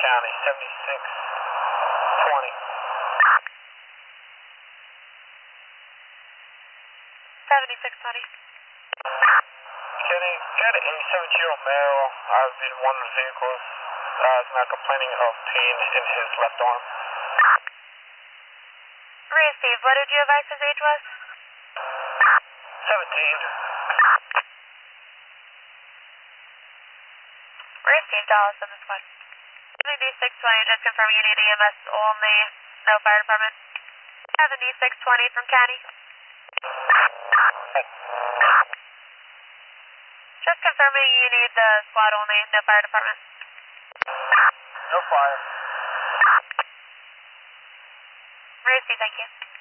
County, 7620. 7620. Getting got a 7-year-old male. I've been one of the vehicles. Is now complaining of pain in his left arm. Steve, what did you advise his age was? 17. Steve Dallas on this one. 7620, just confirming you need EMS only, no fire department. 7620 from County. Just confirming you need the squad only, no fire department. No fire. Steve, thank you.